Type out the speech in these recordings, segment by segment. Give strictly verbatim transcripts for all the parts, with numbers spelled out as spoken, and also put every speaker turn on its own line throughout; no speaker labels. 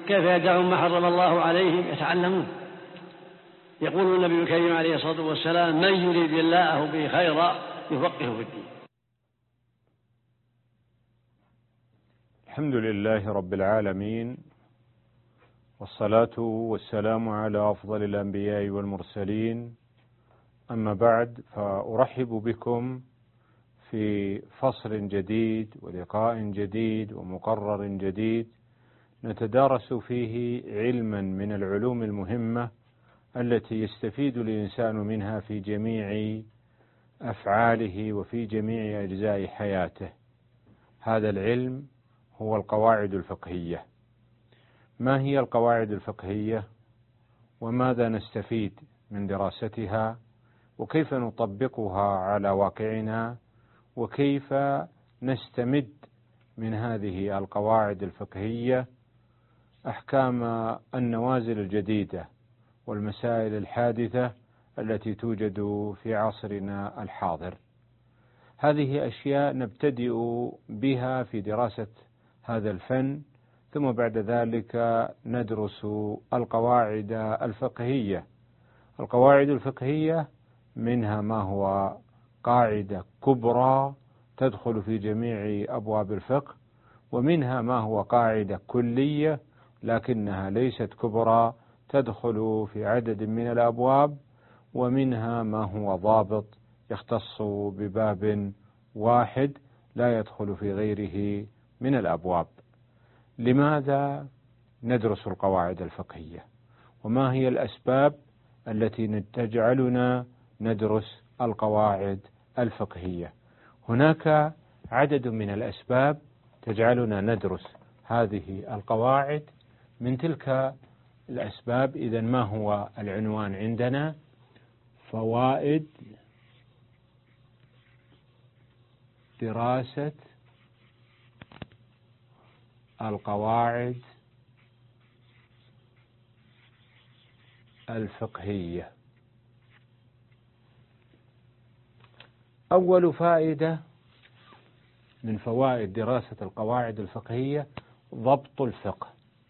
كيف يدعون ما حرم الله عليهم يتعلمون. يقول النبي الكريم عليه الصلاة والسلام: من يريد الله به خيرا يفقهه في الدين.
الحمد لله رب العالمين، والصلاة والسلام على أفضل الأنبياء والمرسلين، أما بعد، فأرحب بكم في فصل جديد ولقاء جديد ومقرر جديد نتدارس فيه علما من العلوم المهمة التي يستفيد الإنسان منها في جميع أفعاله وفي جميع أجزاء حياته. هذا العلم هو القواعد الفقهية. ما هي القواعد الفقهية؟ وماذا نستفيد من دراستها؟ وكيف نطبقها على واقعنا؟ وكيف نستمد من هذه القواعد الفقهية أحكام النوازل الجديدة والمسائل الحادثة التي توجد في عصرنا الحاضر. هذه أشياء نبتدئ بها في دراسة هذا الفن، ثم بعد ذلك ندرس القواعد الفقهية. القواعد الفقهية منها ما هو قاعدة كبرى تدخل في جميع أبواب الفقه، ومنها ما هو قاعدة كلية لكنها ليست كبرى تدخل في عدد من الأبواب، ومنها ما هو ضابط يختص بباب واحد لا يدخل في غيره من الأبواب. لماذا ندرس القواعد الفقهية؟ وما هي الأسباب التي تجعلنا ندرس القواعد الفقهية؟ هناك عدد من الأسباب تجعلنا ندرس هذه القواعد. من تلك الأسباب، إذن ما هو العنوان عندنا؟ فوائد دراسة القواعد الفقهية. أول فائدة من فوائد دراسة القواعد الفقهية ضبط الفقه.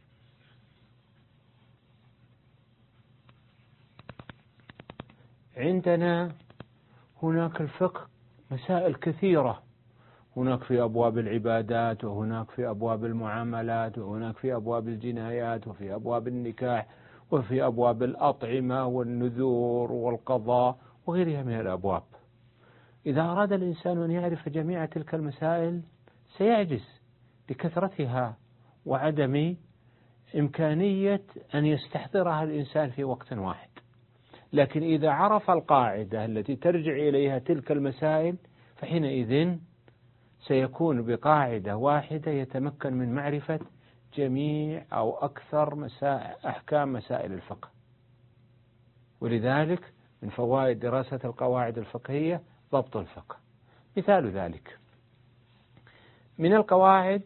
عندنا هناك الفقه مسائل كثيرة، هناك في أبواب العبادات، وهناك في أبواب المعاملات، وهناك في أبواب الجنايات، وفي أبواب النكاح، وفي أبواب الأطعمة والنذور والقضاء وغيرها من الأبواب. إذا أراد الإنسان أن يعرف جميع تلك المسائل سيعجز لكثرتها وعدم إمكانية أن يستحضرها الإنسان في وقت واحد. لكن إذا عرف القاعدة التي ترجع إليها تلك المسائل فحينئذ سيكون بقاعدة واحدة يتمكن من معرفة جميع أو أكثر مسائل أحكام مسائل الفقه. ولذلك من فوائد دراسة القواعد الفقهية ضبط الفقه. مثال ذلك من القواعد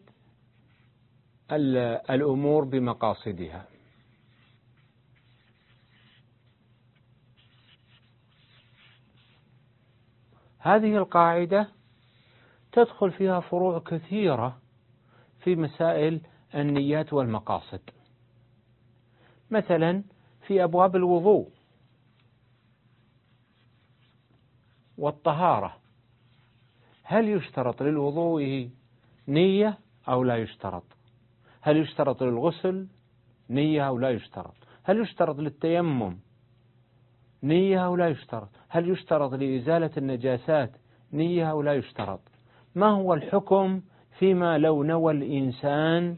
الأمور بمقاصدها. هذه القاعدة تدخل فيها فروع كثيرة في مسائل النيات والمقاصد. مثلا في أبواب الوضوء والطهارة، هل يشترط للوضوء نية أو لا يشترط؟ هل يشترط للغسل نية أو لا يشترط؟ هل يشترط للتيمم نية أو لا يشترط؟ هل يشترط لإزالة النجاسات نية أو لا يشترط؟ ما هو الحكم فيما لو نوى الإنسان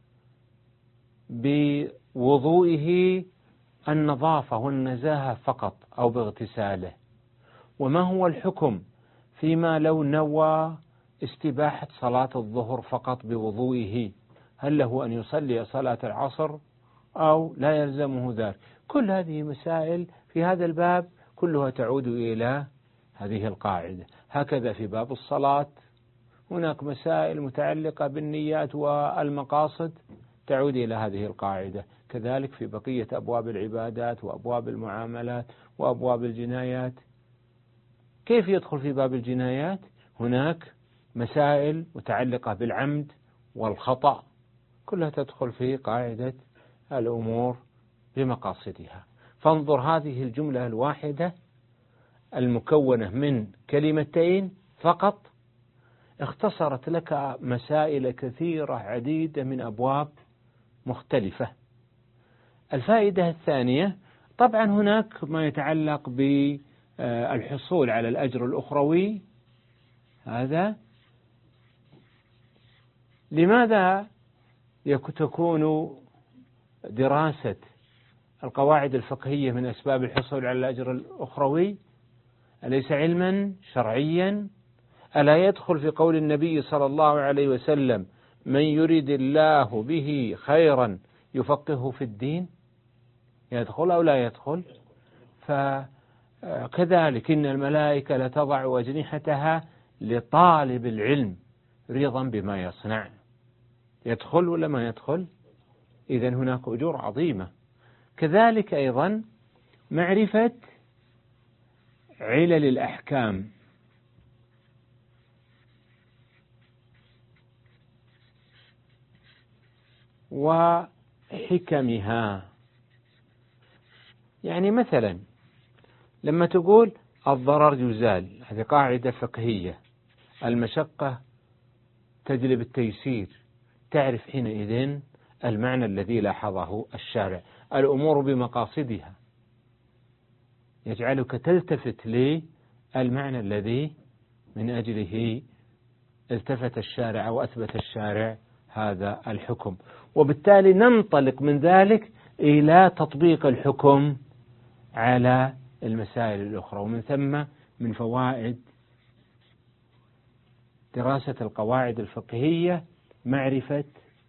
بوضوئه النظافة والنزاهة فقط أو باغتساله؟ وما هو الحكم فيما لو نوى استباحة صلاة الظهر فقط بوضوئه؟ هل له أن يصلي صلاة العصر أو لا يلزمه ذلك؟ كل هذه مسائل في هذا الباب كلها تعود إلى هذه القاعدة. هكذا في باب الصلاة هناك مسائل متعلقة بالنيات والمقاصد تعود إلى هذه القاعدة. كذلك في بقية أبواب العبادات وأبواب المعاملات وأبواب الجنايات. كيف يدخل في باب الجنايات؟ هناك مسائل متعلقة بالعمد والخطأ كلها تدخل في قاعدة الأمور بمقاصدها. فانظر هذه الجملة الواحدة المكونة من كلمتين فقط اختصرت لك مسائل كثيرة عديدة من أبواب مختلفة. الفائدة الثانية، طبعا هناك ما يتعلق بالحصول على الأجر الأخروي. هذا لماذا تكون دراسة القواعد الفقهية من أسباب الحصول على الأجر الأخروي؟ أليس علما شرعيا؟ ألا يدخل في قول النبي صلى الله عليه وسلم من يريد الله به خيرا يفقهه في الدين؟ يدخل أو لا يدخل؟ فكذلك إن الملائكة لتضع أجنحتها لطالب العلم رضا بما يصنع. يدخل ولا ما يدخل؟ إذن هناك أجور عظيمة. كذلك أيضا معرفة علل الأحكام وحكمها. يعني مثلا لما تقول الضرر يزال، هذه قاعدة فقهية، المشقة تجلب التيسير، تعرف حينئذ المعنى الذي لاحظه الشارع. الأمور بمقاصدها يجعلك تلتفت للمعنى الذي من أجله التفت الشارع أو أثبت الشارع هذا الحكم، وبالتالي ننطلق من ذلك إلى تطبيق الحكم على المسائل الأخرى. ومن ثم من فوائد دراسة القواعد الفقهية معرفة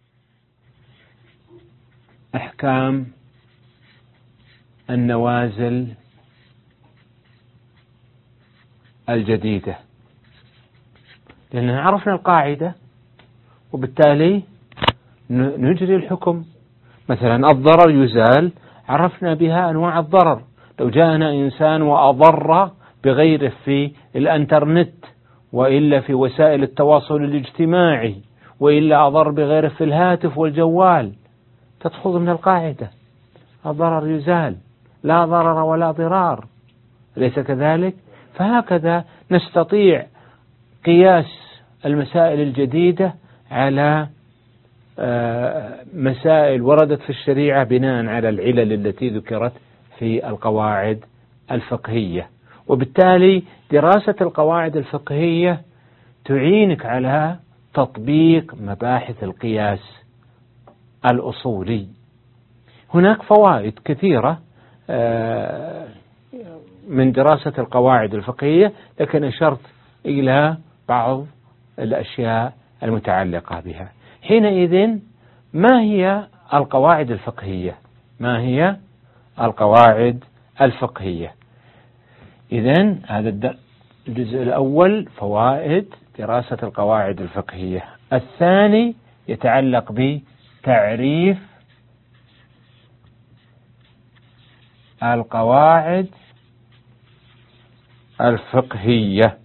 أحكام النوازل الجديدة، لأننا عرفنا القاعدة وبالتالي نجري الحكم. مثلا الضرر يزال، عرفنا بها أنواع الضرر. لو جاءنا إنسان وأضر بغيره في الانترنت وإلا في وسائل التواصل الاجتماعي وإلا أضر بغيره في الهاتف والجوال، تدخل من القاعدة الضرر يزال، لا ضرر ولا ضرار، أليس كذلك؟ فهكذا نستطيع قياس المسائل الجديدة على مسائل وردت في الشريعة بناء على العلل التي ذكرت في القواعد الفقهية. وبالتالي دراسة القواعد الفقهية تعينك على تطبيق مباحث القياس الأصولي. هناك فوائد كثيرة من دراسة القواعد الفقهية، لكن أشرت إلى بعض الأشياء المتعلقة بها. حينئذ ما هي القواعد الفقهية؟ ما هي القواعد الفقهية؟ إذن هذا الجزء الأول فوائد دراسة القواعد الفقهية. الثاني يتعلق بتعريف القواعد الفقهية.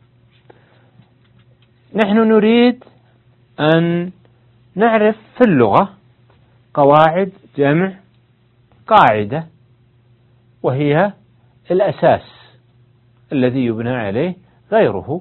نحن نريد أن نعرف في اللغة قواعد جمع قاعدة، وهي الأساس الذي يبنى عليه غيره.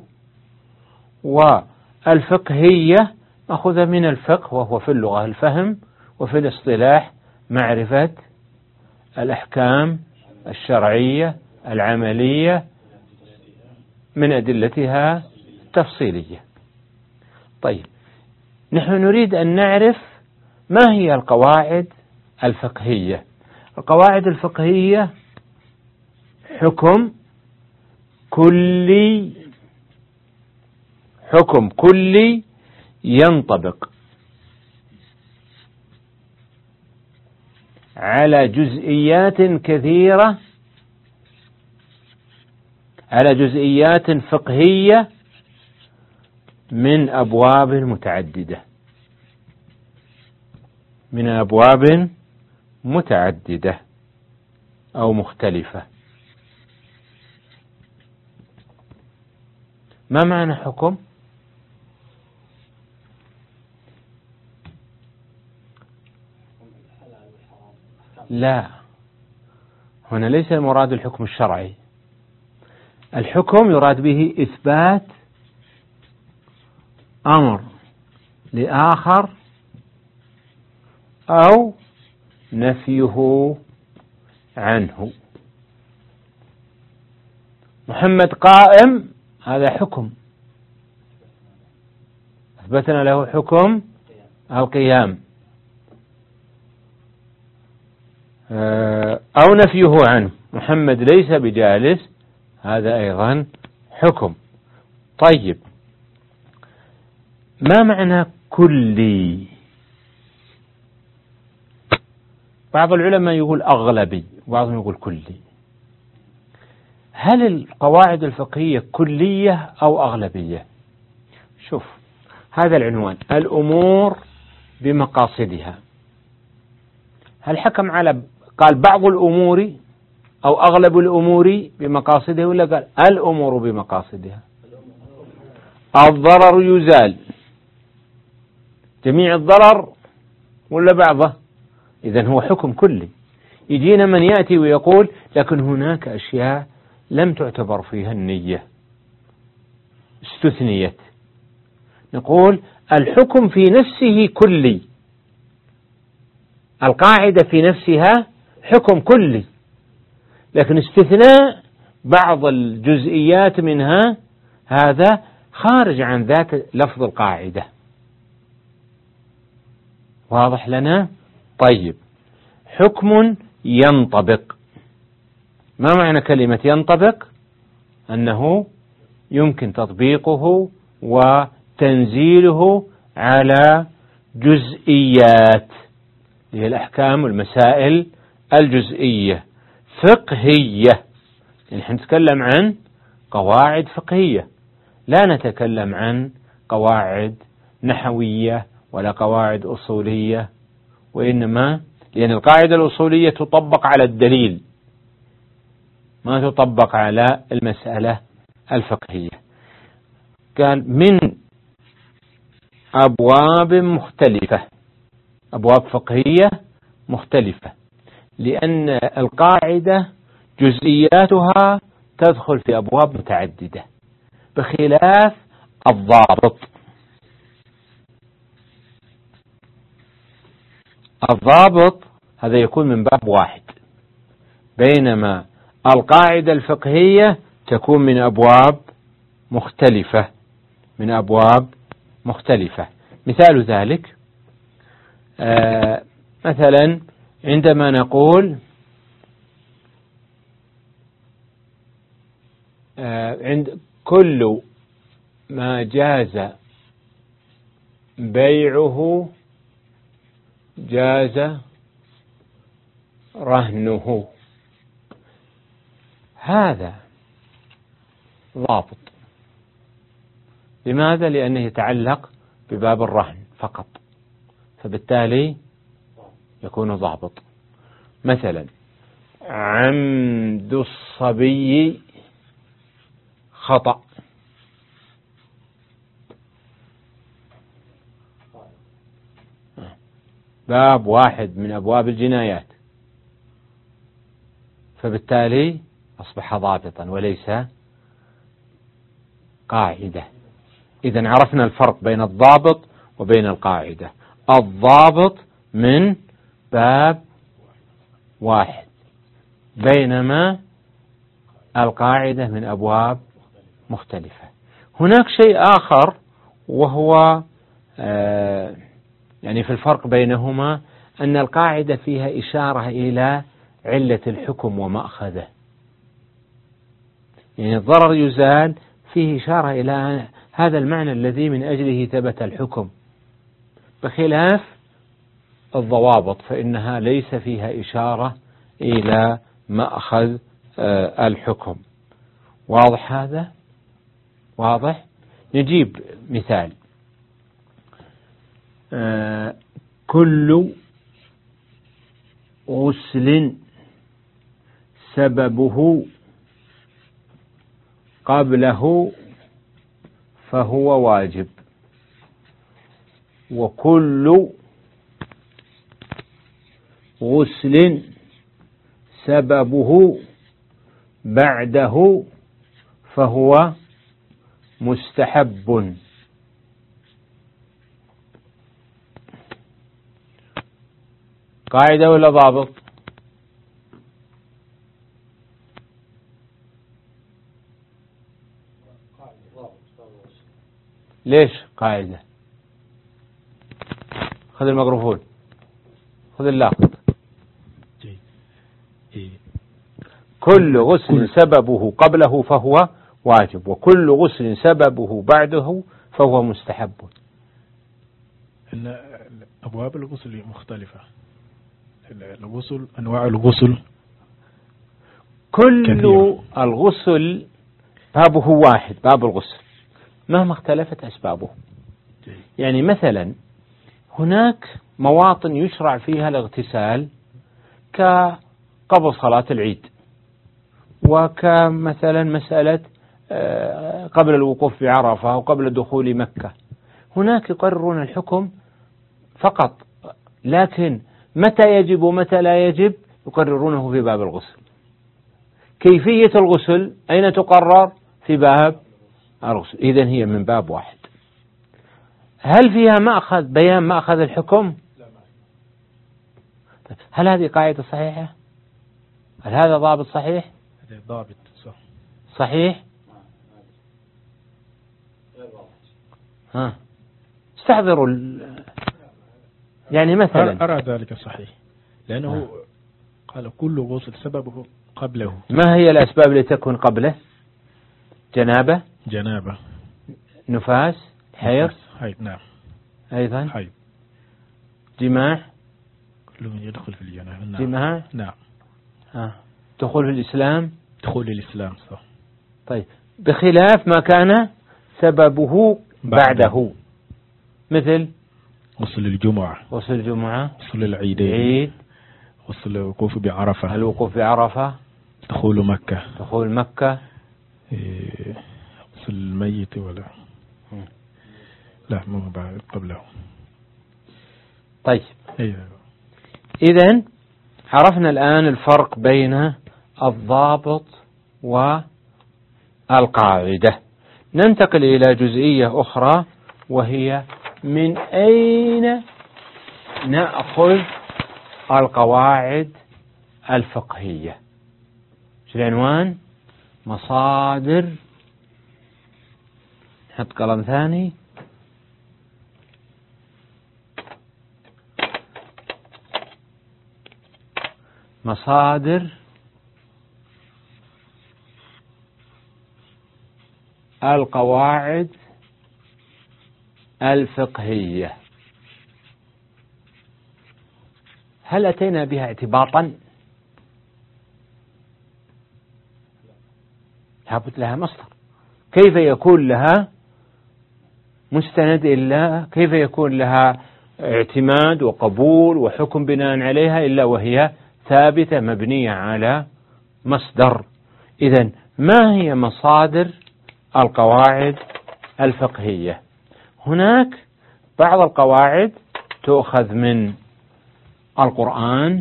والفقهية مأخوذة من الفقه، وهو في اللغة الفهم، وفي الاصطلاح معرفة الأحكام الشرعية العملية من أدلتها التفصيلية. طيب، نحن نريد أن نعرف ما هي القواعد الفقهية. القواعد الفقهية حكم كلي، حكم كلي ينطبق على جزئيات كثيرة، على جزئيات فقهية من أبواب متعددة، من أبواب متعددة أو مختلفة. ما معنى حكم؟ لا، هنا ليس المراد الحكم الشرعي. الحكم يراد به إثبات أمر لآخر أو نفيه عنه. محمد قائم، هذا حكم، أثبتنا له حكم القيام، أو نفيه عنه، محمد ليس بجالس، هذا أيضا حكم. طيب، ما معنى كلي؟ بعض العلماء يقول أغلبي، وبعضهم يقول كلي. هل القواعد الفقهية كلية أو أغلبية؟ شوف هذا العنوان، الأمور بمقاصدها. هل حكم على قال بعض الأمور أو أغلب الأمور بمقاصدها، ولا قال الأمور بمقاصدها؟ الضرر يزال، جميع الضرر ولا بعضه؟ إذن هو حكم كلي. يجينا من يأتي ويقول لكن هناك أشياء لم تعتبر فيها النية، استثنيت. نقول الحكم في نفسه كلي، القاعدة في نفسها حكم كلي، لكن استثناء بعض الجزئيات منها هذا خارج عن ذات لفظ القاعدة. واضح لنا؟ طيب، حكم ينطبق. ما معنى كلمة ينطبق؟ أنه يمكن تطبيقه وتنزيله على جزئيات، هي الأحكام والمسائل الجزئية فقهية. نحن نتكلم عن قواعد فقهية، لا نتكلم عن قواعد نحوية ولا قواعد أصولية، وإنما لأن القاعدة الأصولية تطبق على الدليل، ما تطبق على المسألة الفقهية. قال من أبواب مختلفة، أبواب فقهية مختلفة، لأن القاعدة جزئياتها تدخل في أبواب متعددة، بخلاف الضابط. الضابط هذا يكون من باب واحد، بينما القاعدة الفقهية تكون من أبواب مختلفة، من أبواب مختلفة. مثال ذلك آه مثلا عندما نقول آه عند كل ما جاز بيعه جاز رهنه، هذا ضابط. لماذا؟ لأنه يتعلق بباب الرهن فقط، فبالتالي يكون ضابط. مثلا عمد الصبي خطأ، باب واحد من أبواب الجنايات، فبالتالي أصبح ضابطا وليس قاعدة. إذن عرفنا الفرق بين الضابط وبين القاعدة. الضابط من باب واحد، بينما القاعدة من أبواب مختلفة. هناك شيء آخر وهو آه يعني في الفرق بينهما أن القاعدة فيها إشارة إلى علة الحكم ومأخذه، يعني الضرر يزال فيه إشارة إلى هذا المعنى الذي من أجله ثبت الحكم، بخلاف الضوابط فإنها ليس فيها إشارة إلى مأخذ الحكم. واضح هذا؟ واضح؟ نجيب مثال. كل غسل سببه قبله فهو واجب، وكل غسل سببه بعده فهو مستحب. قاعدة ولا ضابط؟ ليش قاعدة؟ خذ الميكروفون، خذ اللاقط. كل غسل سببه قبله فهو واجب، وكل غسل سببه بعده فهو مستحب.
إن أبواب الغسل مختلفة، الغسل أنواع الغسل
كل
كثيرة.
الغسل بابه واحد، باب الغسل مهما اختلفت أسبابه. يعني مثلا هناك مواطن يشرع فيها الاغتسال كقبل صلاة العيد، وكمثلا مسألة قبل الوقوف بعرفة وقبل دخول مكة، هناك يقررون الحكم فقط، لكن متى يجب ومتى لا يجب يقررونه في باب الغسل. كيفية الغسل أين تقرر؟ في باب الغسل. إذن هي من باب واحد. هل فيها مأخذ بيان مأخذ الحكم؟ هل هذه قاعدة صحيحة؟ هل هذا ضابط صحيح؟
هذا ضابط صح.
صحيح؟ ها استحضروا ال... يعني مثلا
أرى ذلك صحيح، لأنه ها. قال كل غسل سببه قبله.
ما هي الأسباب التي تكون قبله؟ جنابة،
جنابة،
نفاس، حيض،
حيض نعم،
أيضا
حيض،
جماع،
كل من يدخل في الجنابة نعم.
جماع
نعم.
ها. دخول في الإسلام،
دخول الإسلام صح.
طيب بخلاف ما كان سببه بعده، مثل
غسل الجمعة،
غسل الجمعة،
غسل العيدين،
عيد،
غسل الوقوف بعرفة،
الوقوف بعرفة،
دخول مكة،
دخول مكة،
إيه، غسل الميت ولا م. لا مو بعد قبله.
طيب
أيوة.
إذن عرفنا الآن الفرق بين الضابط والقاعدة. ننتقل إلى جزئية أخرى، وهي من أين نأخذ القواعد الفقهية. شو العنوان؟ مصادر، نحط قلم ثاني، مصادر القواعد الفقهية. هل أتينا بها اعتباطا؟ لابد لها مصدر. كيف يكون لها مستند إلا كيف يكون لها اعتماد وقبول وحكم بناء عليها إلا وهي ثابتة مبنية على مصدر. إذن ما هي مصادر القواعد الفقهية؟ هناك بعض القواعد تؤخذ من القرآن،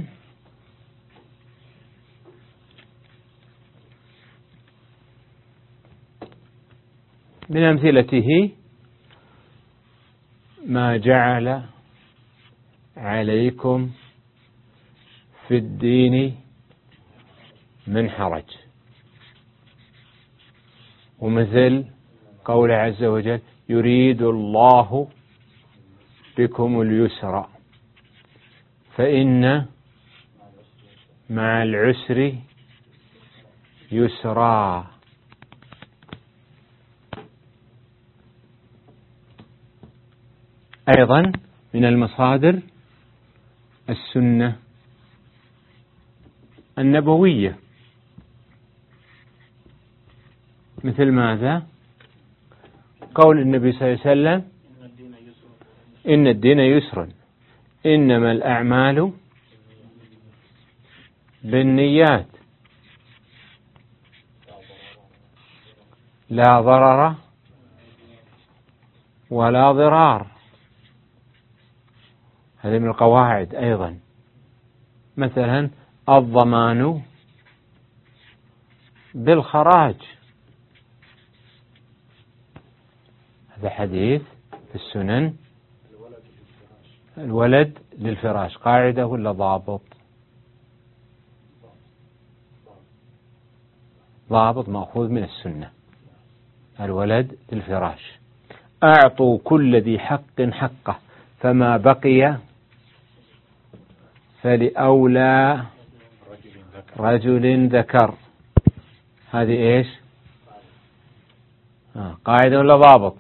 من أمثلته ما جعل عليكم في الدين من حرج، ومثل قول عز وجل يريد الله بكم اليسر فإن مع العسر يسرا. أيضا من المصادر السنة النبوية، مثل ماذا؟ قول النبي صلى الله عليه وسلم إن الدين يسر إنما الأعمال بالنيات لا ضرر ولا ضرار. هذه من القواعد أيضا. مثلا الضمان بالخراج، هذا حديث في السنن. الولد للفراش قاعدة ولا ضابط؟ ضابط مأخوذ من السنة. الولد للفراش. أعطوا كل ذي حق حقه فما بقي فلأولى رجل ذكر. هذه إيش؟ آه. قاعدة ولا ضابط؟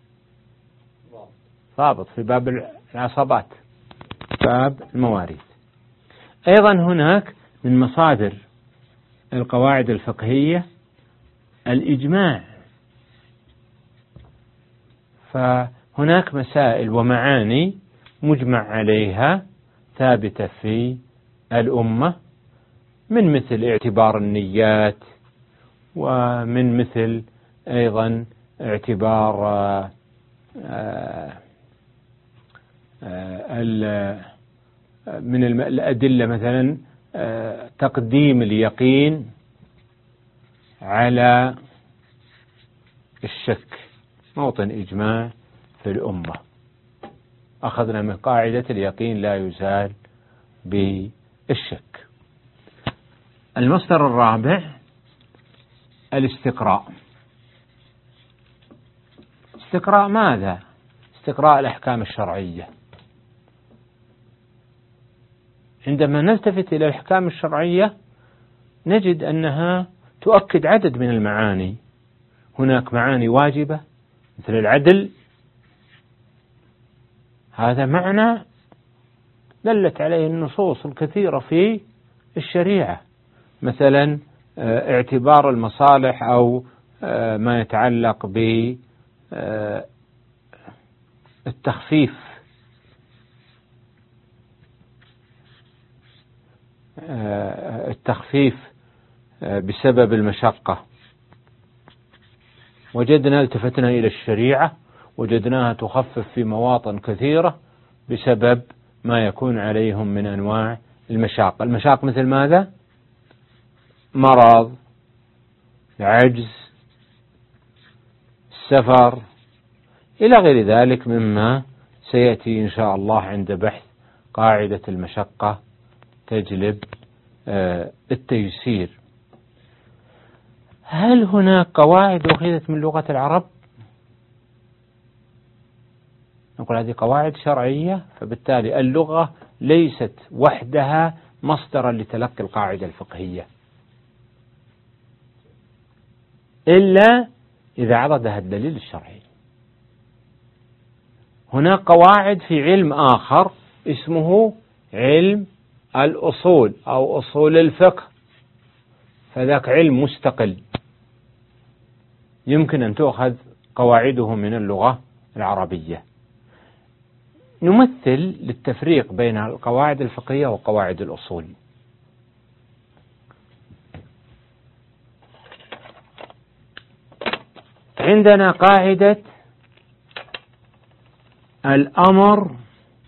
ضابط في باب العصبات، باب المواريث. أيضا هناك من مصادر القواعد الفقهية الإجماع، فهناك مسائل ومعاني مجمع عليها ثابتة في الأمة، من مثل اعتبار النيات، ومن مثل أيضا اعتبار من الأدلة مثلا تقديم اليقين على الشك، موطن إجماع في الأمة. أخذنا من قاعدة اليقين لا يزال بالشك. المصدر الرابع الاستقراء. استقراء ماذا؟ استقراء الأحكام الشرعية. عندما نلتفت إلى الأحكام الشرعية نجد أنها تؤكد عدد من المعاني. هناك معاني واجبة مثل العدل، هذا معنى دلت عليه النصوص الكثيرة في الشريعة، مثلا اعتبار المصالح أو ما يتعلق بالتخفيف، التخفيف بسبب المشقة. وجدنا التفتنا إلى الشريعة وجدناها تخفف في مواطن كثيرة بسبب ما يكون عليهم من أنواع المشاق. المشاق مثل ماذا؟ مرض، عجز، السفر، إلى غير ذلك مما سيأتي إن شاء الله عند بحث قاعدة المشقة تجلب التيسير. هل هناك قواعد أخذت من لغة العرب؟ نقول هذه قواعد شرعية، فبالتالي اللغة ليست وحدها مصدرا لتلقي القاعدة الفقهية إلا إذا عرضها الدليل الشرعي. هناك قواعد في علم آخر اسمه علم الأصول أو أصول الفقه، فذاك علم مستقل يمكن أن تؤخذ قواعده من اللغة العربية. نمثل للتفريق بين القواعد الفقهية وقواعد الأصول. عندنا قاعدة الأمر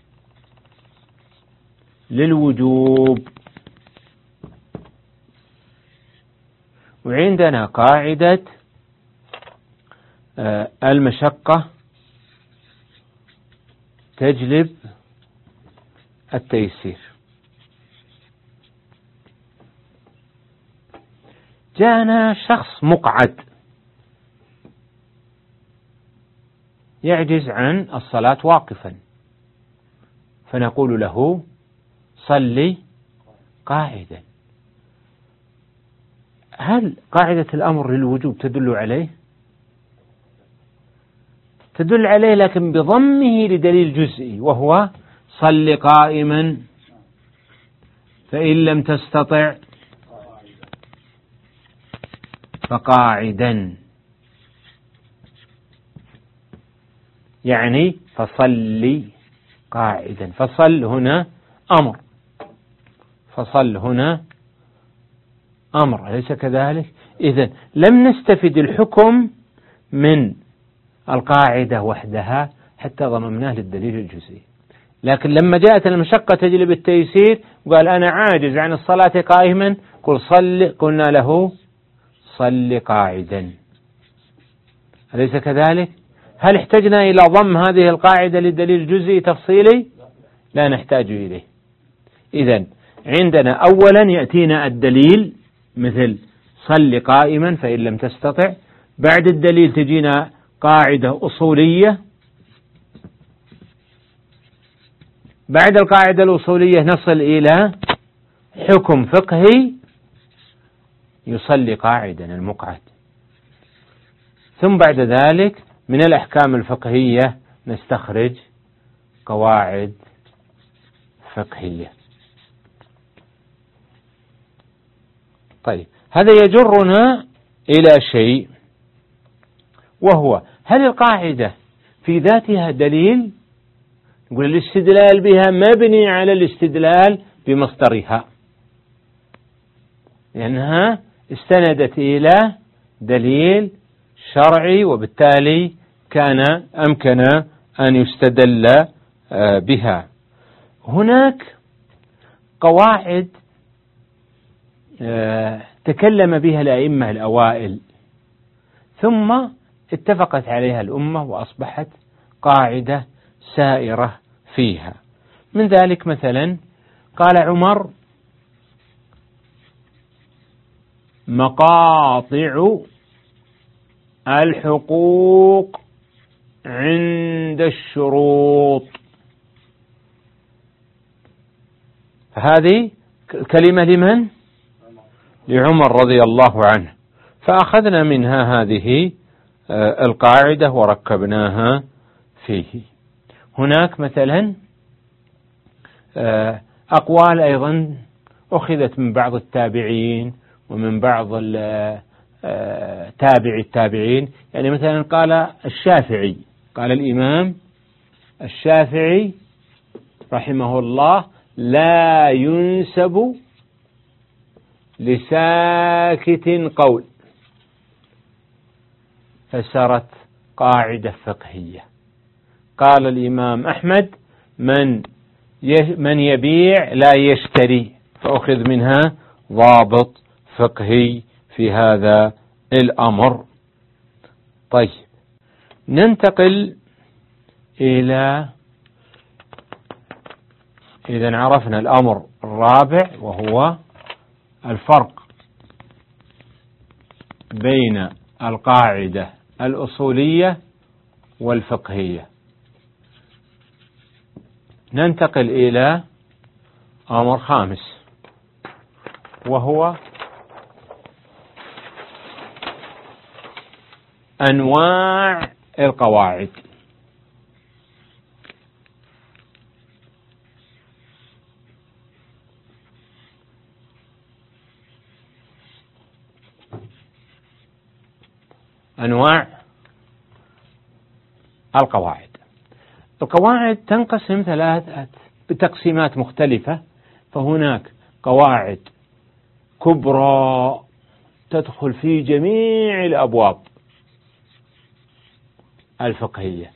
للوجوب، وعندنا قاعدة المشقة تجلب التيسير. جاءنا شخص مقعد يعجز عن الصلاة واقفا، فنقول له صلي قاعدا. هل قاعدة الأمر للوجوب تدل عليه؟ تدل عليه لكن بضمه لدليل جزئي، وهو صل قائما فإن لم تستطع فقاعدا، يعني فصلي قاعدا. فصل هنا أمر، فصل هنا أمر، أليس كذلك؟ إذن لم نستفد الحكم من القاعدة وحدها حتى ضممناه للدليل الجزئي. لكن لما جاءت المشقة تجلب التيسير وقال أنا عاجز عن الصلاة قائما، قل صل، قلنا له صل قاعدا. أليس كذلك؟ هل احتجنا إلى ضم هذه القاعدة لدليل جزئي تفصيلي؟ لا نحتاج إليه. إذن عندنا أولا يأتينا الدليل مثل صل قائما فإن لم تستطع، بعد الدليل تجينا قاعدة أصولية، بعد القاعدة الأصولية نصل إلى حكم فقهي يصلي قاعدا المقعد، ثم بعد ذلك من الأحكام الفقهية نستخرج قواعد فقهية. طيب هذا يجرنا إلى شيء، وهو هل القاعدة في ذاتها دليل؟ نقول الاستدلال بها مبني على الاستدلال بمصدرها، لأنها استندت إلى دليل شرعي، وبالتالي كان أمكن أن يستدل بها. هناك قواعد تكلم بها الأئمة الأوائل ثم اتفقت عليها الأمة وأصبحت قاعدة سائرة فيها. من ذلك مثلا قال عمر: مقاطع الحقوق عند الشروط. فهذه كلمة لمن؟ لعمر رضي الله عنه، فأخذنا منها هذه القاعدة وركبناها فيه. هناك مثلا أقوال أيضا أخذت من بعض التابعين ومن بعض تابع التابعين، يعني مثلا قال الشافعي، قال الإمام الشافعي رحمه الله: لا ينسب لساكت قول، فسرت قاعدة فقهية. قال الإمام أحمد: من من يبيع لا يشتري، فأخذ منها ضابط فقهي في هذا الأمر. طيب ننتقل إلى، إذا عرفنا الأمر الرابع وهو الفرق بين القاعدة الأصولية والفقهية. ننتقل إلى أمر خامس وهو أنواع القواعد. أنواع القواعد. القواعد تنقسم ثلاثة بتقسيمات مختلفة، فهناك قواعد كبرى تدخل في جميع الأبواب الفقهية.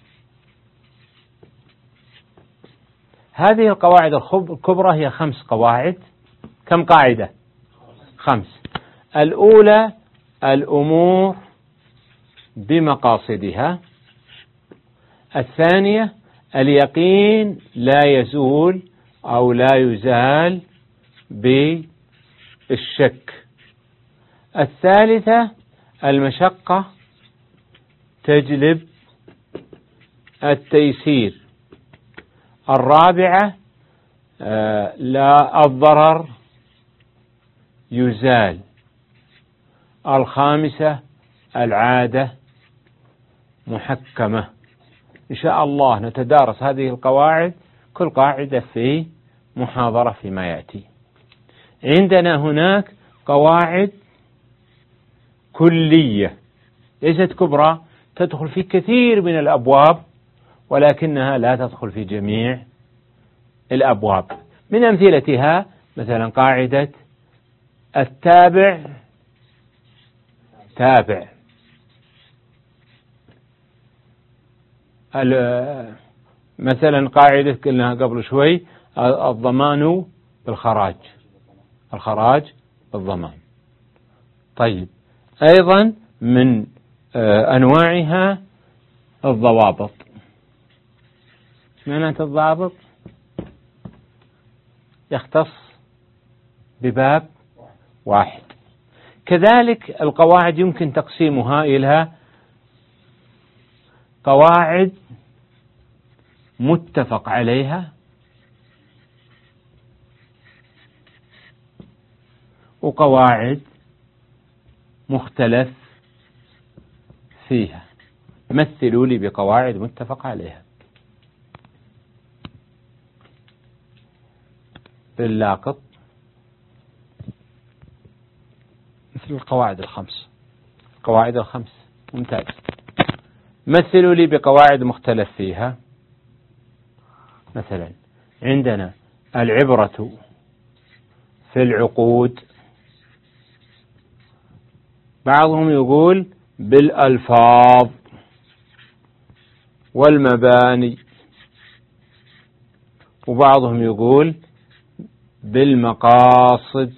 هذه القواعد الكبرى هي خمس قواعد. كم قاعدة؟ خمس. الأولى الأمور بمقاصدها. الثانية اليقين لا يزول أو لا يزال بالشك. الثالثة المشقة تجلب التيسير. الرابعة لا الضرر يزال. الخامسة العادة محكمة. إن شاء الله نتدارس هذه القواعد كل قاعدة في محاضرة فيما يأتي. عندنا هناك قواعد كلية ليست كبرى، تدخل في كثير من الأبواب ولكنها لا تدخل في جميع الأبواب. من أمثلتها مثلا قاعدة التابع تابع، مثلا قاعدة قلناها قبل شوي، الضمان بالخراج، الخراج بالضمان. طيب أيضا من أنواعها الضوابط. معنى الضابط يختص بباب واحد. كذلك القواعد يمكن تقسيمها إلى قواعد متفق عليها وقواعد مختلف فيها. مثلوا لي بقواعد متفق عليها. باللاقط مثل القواعد الخمس. القواعد الخمس ممتاز. مثلوا لي بقواعد مختلف فيها. مثلا عندنا العبرة في العقود، بعضهم يقول بالألفاظ والمباني، وبعضهم يقول بالمقاصد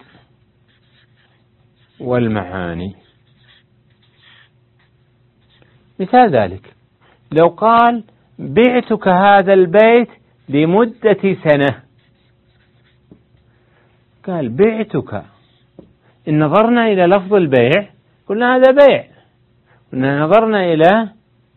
والمعاني. مثال ذلك لو قال بعتك هذا البيت لمدة سنة، قال بعتك، إن نظرنا إلى لفظ البيع قلنا هذا بيع، وإن نظرنا إلى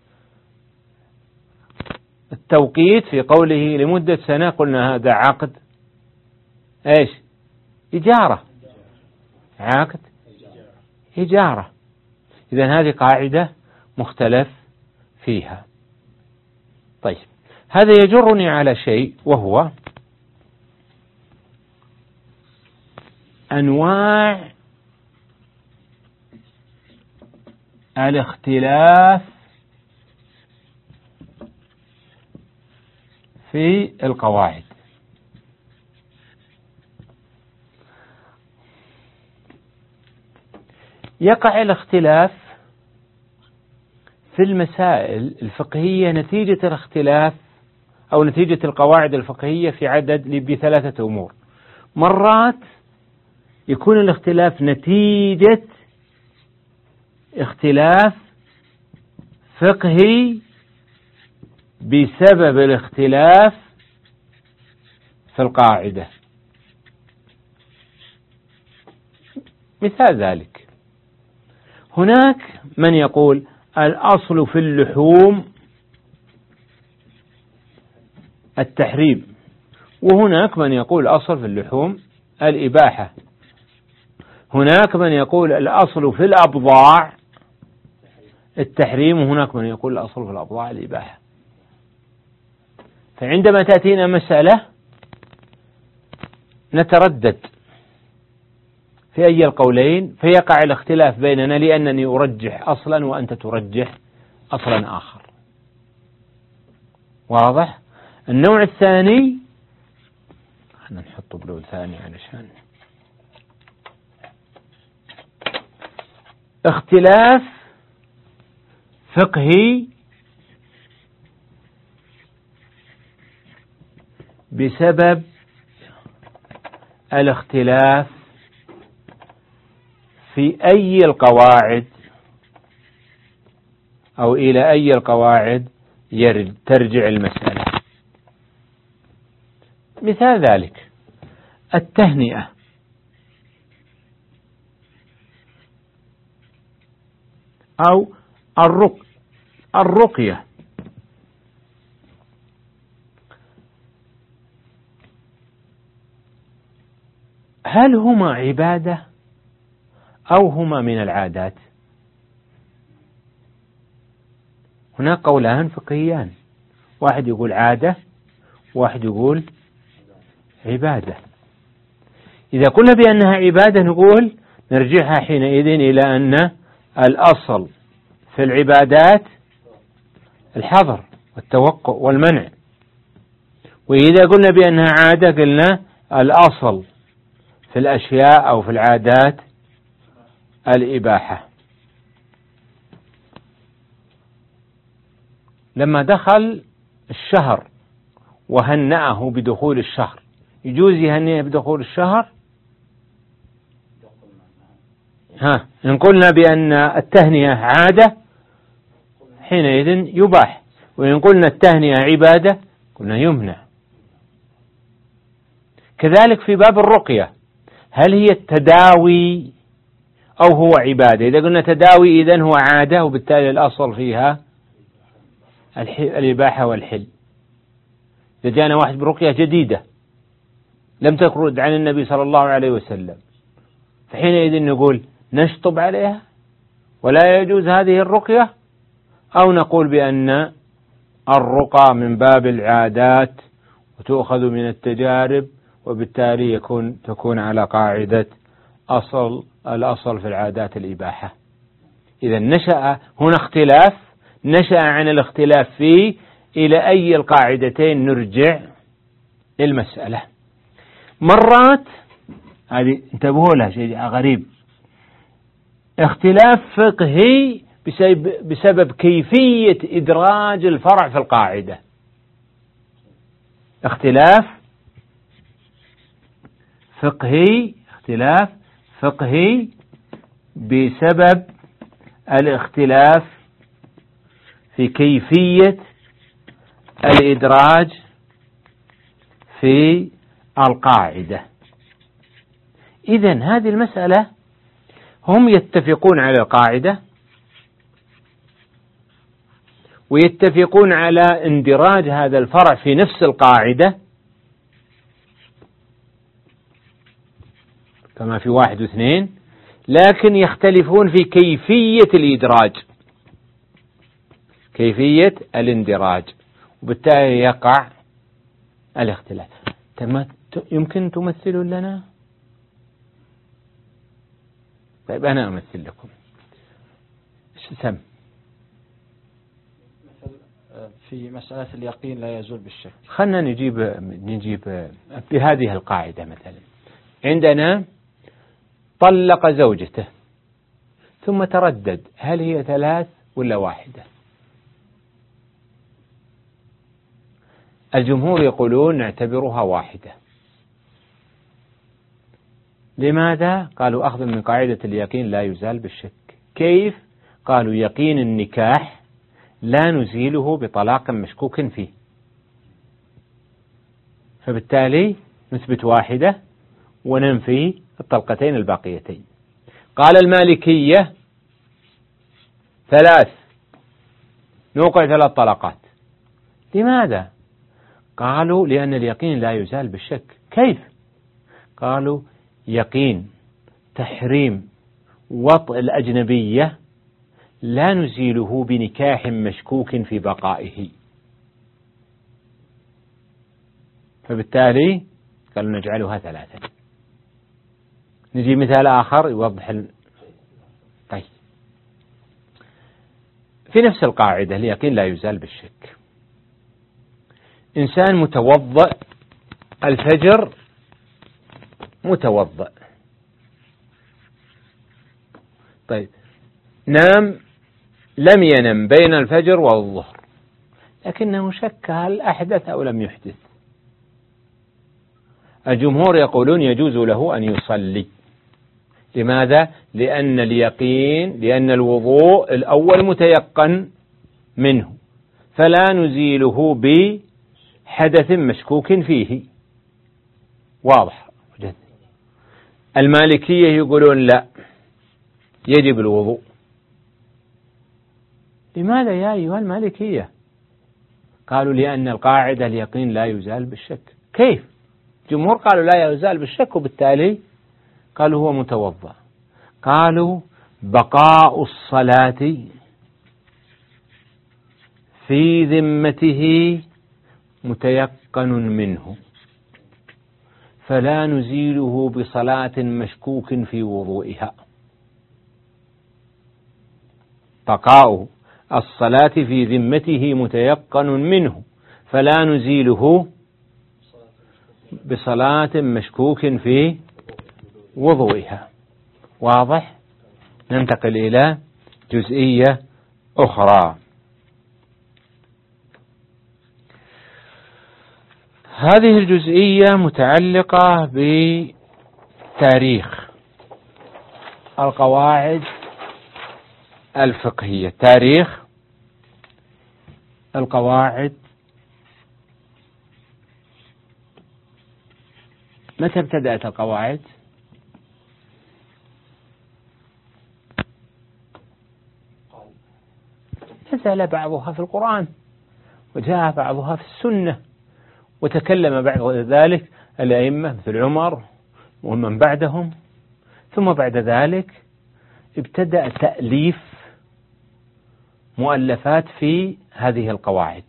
التوقيت في قوله لمدة سنة قلنا هذا عقد ايش؟ إجارة. عقد إجارة. إذن هذه قاعدة مختلف فيها. طيب هذا يجرني على شيء، وهو أنواع الاختلاف في القواعد. يقع الاختلاف في المسائل الفقهية نتيجة الاختلاف أو نتيجة القواعد الفقهية في عدد بثلاثة أمور. مرات يكون الاختلاف نتيجة اختلاف فقهي بسبب الاختلاف في القاعدة. مثال ذلك هناك من يقول الأصل في اللحوم التحريم، وهناك من يقول الأصل في اللحوم الإباحة. هناك من يقول الأصل في الأبضاع التحريم، وهناك من يقول الأصل في الأبضاع الإباحة. فعندما تأتينا مسألة نتردد في أي القولين، فيقع الاختلاف بيننا لأنني أرجح أصلا وأنت ترجح أصلا آخر. واضح؟ النوع الثاني، خلينا نحط بلون ثاني علشان اختلاف فقهي بسبب الاختلاف في أي القواعد أو إلى أي القواعد ترجع المسألة. مثال ذلك التهنئة. أو الرق الرقية. هل هما عبادة أو هما من العادات؟ هناك قولان فقهيان، واحد يقول عادة واحد يقول عبادة. إذا قلنا بأنها عبادة نقول نرجعها حينئذ إلى أن الأصل في العبادات الحظر والتوقع والمنع، وإذا قلنا بأنها عادة قلنا الأصل في الأشياء أو في العادات الإباحة. لما دخل الشهر وهنأه بدخول الشهر، يجوز يهنئه بدخول الشهر؟ ها، إن قلنا بأن التهنئة عادة حينئذ يباح، وإن قلنا التهنئة عبادة قلنا يمنع. كذلك في باب الرقية، هل هي التداوي أو هو عبادة؟ إذا قلنا تداوي إذن هو عادة، وبالتالي الأصل فيها الإباحة والحل. إذا جاءنا واحد برقية جديدة لم تكن عن النبي صلى الله عليه وسلم، فحينئذ نقول نشطب عليها ولا يجوز هذه الرقية، أو نقول بأن الرقى من باب العادات وتؤخذ من التجارب، وبالتالي يكون تكون على قاعدة أصل الأصل في العادات الإباحة. إذا نشأ هنا اختلاف، نشأ عن الاختلاف فيه إلى أي القاعدتين نرجع المسألة. مرات هذه انتبهوا لها شيء غريب، اختلاف فقهي بسبب, بسبب كيفية إدراج الفرع في القاعدة. اختلاف فقهي اختلاف فقهي بسبب الاختلاف في كيفية الإدراج في القاعدة. إذن هذه المسألة هم يتفقون على القاعدة ويتفقون على اندراج هذا الفرع في نفس القاعدة كما في واحد واثنين، لكن يختلفون في كيفية الإدراج، كيفية الاندراج، وبالتالي يقع الاختلاف. يمكن تمثلوا لنا؟ طيب أنا أمثل لكم. سم
في مسألة اليقين لا يزول بالشك.
خلنا نجيب نجيب بهذه القاعدة. مثلا عندنا طلق زوجته ثم تردد، هل هي ثلاث ولا واحدة؟ الجمهور يقولون نعتبرها واحدة. لماذا؟ قالوا أخذ من قاعدة اليقين لا يزال بالشك. كيف؟ قالوا يقين النكاح لا نزيله بطلاق مشكوك فيه، فبالتالي نثبت واحدة وننفي الطلقتين الباقيتين. قال المالكية ثلاث، نوقع ثلاث طلقات. لماذا؟ قالوا لأن اليقين لا يزال بالشك. كيف؟ قالوا يقين تحريم وطء الأجنبية لا نزيله بنكاح مشكوك في بقائه، فبالتالي قالوا نجعلها ثلاثة. نجي مثال آخر يوضح ال... طيب في نفس القاعدة اليقين لا يزال بالشك. إنسان متوضأ الفجر، متوضأ، طيب نام، لم ينم بين الفجر والظهر، لكنه شك هل أحدث أو لم يحدث. الجمهور يقولون يجوز له أن يصلي. لماذا؟ لأن اليقين لأن الوضوء الأول متيقن منه، فلا نزيله بحدث مشكوك فيه. واضح؟ المالكية يقولون لا، يجب الوضوء. لماذا يا أيها المالكية؟ قالوا لأن القاعدة اليقين لا يزال بالشك. كيف؟ جمهور قالوا لا يزال بالشك، وبالتالي قالوا هو متوضأ. قالوا بقاء الصلاة في ذمته متيقن منه، فلا نزيله بصلاة مشكوك في وضوئها. بقاء الصلاة في ذمته متيقن منه، فلا نزيله بصلاة مشكوك في وضوئها. واضح؟ ننتقل إلى جزئية أخرى. هذه الجزئية متعلقة بتاريخ القواعد الفقهية. تاريخ القواعد، متى ابتدأت القواعد؟ نزل بعضها في القرآن وجاء بعضها في السنة، وتكلم بعد ذلك الأئمة مثل عمر ومن بعدهم، ثم بعد ذلك ابتدأ تأليف مؤلفات في هذه القواعد.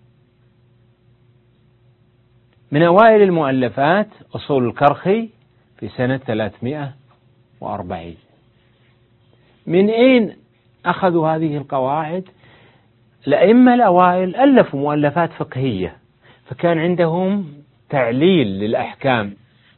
من أوائل المؤلفات أصول الكرخي في سنة ثلاثمائة وأربعين. من أين أخذوا هذه القواعد؟ الأئمة الأوائل ألفوا مؤلفات فقهية، فكان عندهم تعليل للأحكام،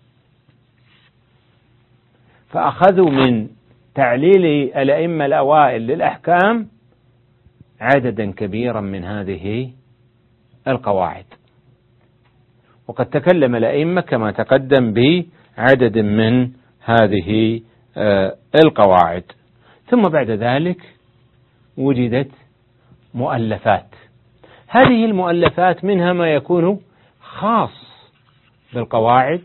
فأخذوا من تعليل الأئمة الأوائل للأحكام عددا كبيرا من هذه القواعد. وقد تكلم الأئمة كما تقدم بعدد من هذه القواعد. ثم بعد ذلك وجدت مؤلفات. هذه المؤلفات منها ما يكون خاص بالقواعد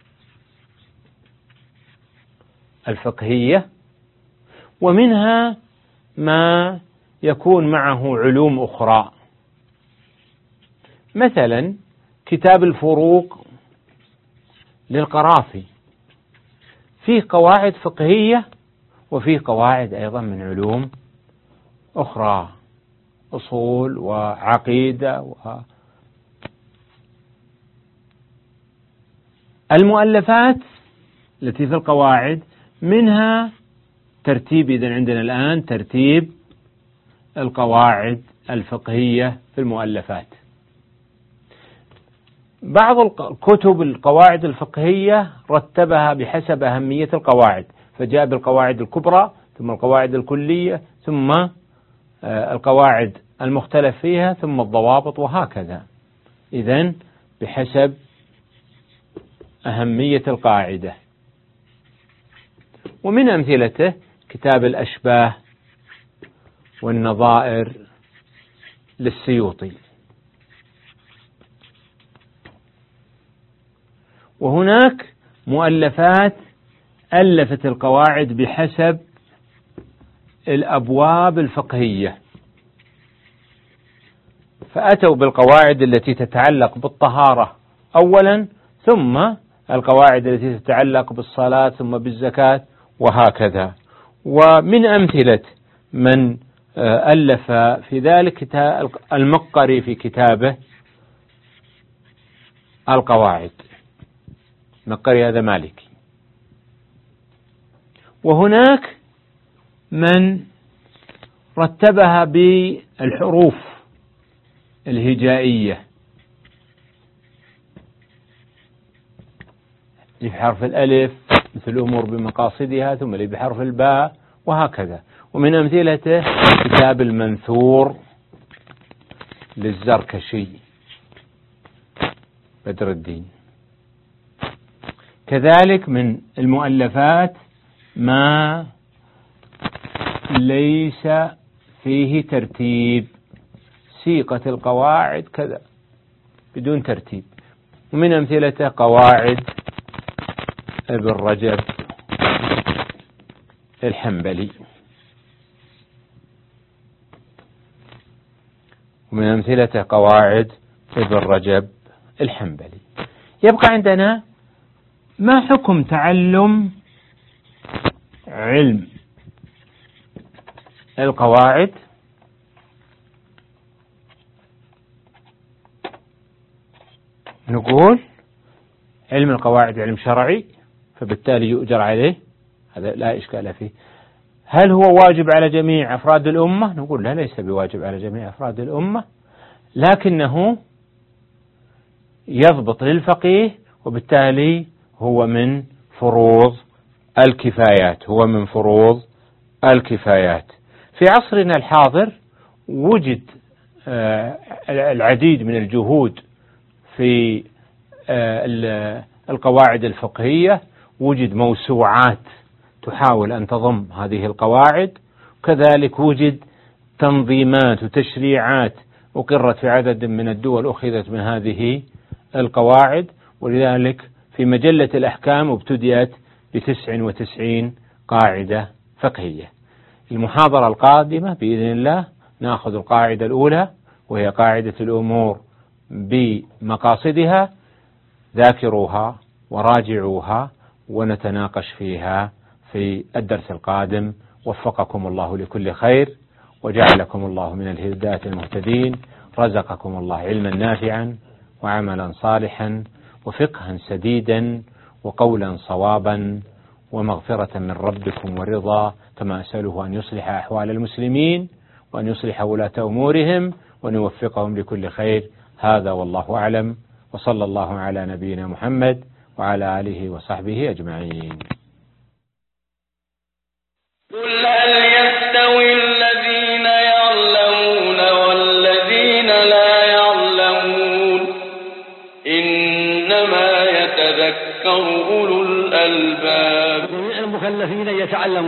الفقهية، ومنها ما يكون معه علوم أخرى. مثلا كتاب الفروق للقرافي فيه قواعد فقهية وفيه قواعد أيضا من علوم أخرى، أصول وعقيدة و... المؤلفات التي في القواعد منها ترتيب، إذن عندنا الآن ترتيب القواعد الفقهية في المؤلفات. بعض الكتب القواعد الفقهية رتبها بحسب أهمية القواعد، فجاء بالقواعد الكبرى ثم القواعد الكلية ثم القواعد المختلف فيها ثم الضوابط وهكذا، إذن بحسب أهمية القاعدة. ومن أمثلته كتاب الأشباه والنظائر للسيوطي. وهناك مؤلفات ألفت القواعد بحسب الأبواب الفقهية، فأتوا بالقواعد التي تتعلق بالطهارة أولا، ثم القواعد التي تتعلق بالصلاة ثم بالزكاة وهكذا. ومن أمثلة من ألف في ذلك المقري في كتابه القواعد، المقري هذا مالكي. وهناك من رتبها بالحروف الهجائية، اللي بحرف الألف مثل الأمور بمقاصدها، ثم اللي بحرف الباء وهكذا. ومن أمثلته كتاب المنثور للزركشي بدر الدين. كذلك من المؤلفات ما ليس فيه ترتيب، سيقة القواعد كذا بدون ترتيب. ومن أمثلته قواعد ابن رجب الحنبلي. ومن أمثلته قواعد ابن رجب الحنبلي. يبقى عندنا ما حكم تعلم علم القواعد؟ نقول علم القواعد علم شرعي، فبالتالي يؤجر عليه، هذا لا إشكال فيه. هل هو واجب على جميع أفراد الأمة؟ نقول لا، ليس بواجب على جميع أفراد الأمة، لكنه يضبط للفقيه، وبالتالي هو من فروض الكفايات، هو من فروض الكفايات. في عصرنا الحاضر وجد العديد من الجهود في القواعد الفقهية وجد موسوعات تحاول أن تضم هذه القواعد، كذلك وجد تنظيمات وتشريعات أقرت في عدد من الدول أخذت من هذه القواعد، ولذلك في مجلة الأحكام ابتدأت بتسع وتسعين قاعدة فقهية. المحاضرة القادمة بإذن الله نأخذ القاعدة الأولى وهي قاعدة الأمور بمقاصدها، ذاكروها وراجعوها ونتناقش فيها في الدرس القادم. وفقكم الله لكل خير وجعلكم الله من الهداة المهتدين، رزقكم الله علما نافعا وعملا صالحا وفقها سديدا وقولا صوابا ومغفرة من ربكم ورضا، كما أسأله أن يصلح أحوال المسلمين وأن يصلح ولاة أمورهم وأن يوفقهم لكل خير. هذا والله أعلم، وصلى الله على نبينا محمد وعلى آله وصحبه أجمعين.
قل هل يستوي الذين يعلمون والذين لا يعلمون إنما يتذكر أولو الألباب.
المكلفين يتعلمون